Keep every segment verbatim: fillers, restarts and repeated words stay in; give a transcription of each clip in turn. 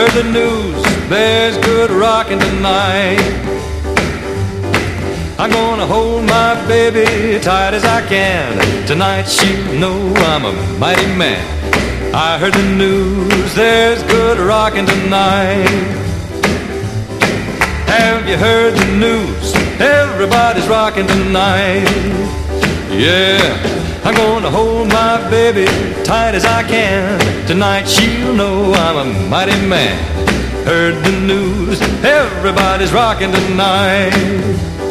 heard the news, there's good rockin' tonight. I'm gonna hold my baby tight as I can. Tonight she'll know I'm a mighty man. I heard the news, there's good rockin' tonight. Have you heard the news? Everybody's rockin' tonight. Yeah, I'm gonna hold my baby tight as I can. Tonight she'll know I'm a mighty man. Heard the news, everybody's rockin' tonight.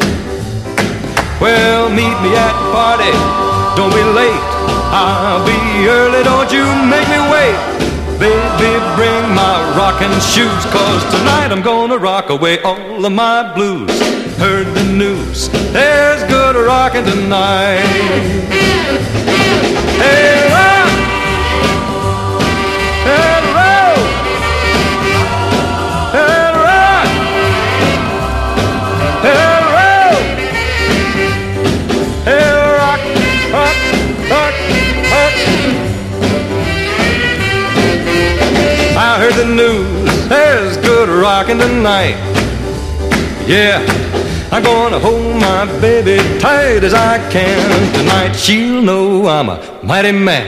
Well, meet me at the party, don't be late. I'll be early, don't you make me wait. Baby, bring my rockin' shoes, 'cause tonight I'm gonna rock away all of my blues. Heard the news, there's good rockin' tonight. Hey, rock! Hey, roll! Hey, rock! Hey, roll! Hey, rock, rock, rock, rock. I heard the news, there's good rockin' tonight. Yeah, I'm gonna hold my baby tight as I can. Tonight she'll know I'm a mighty man.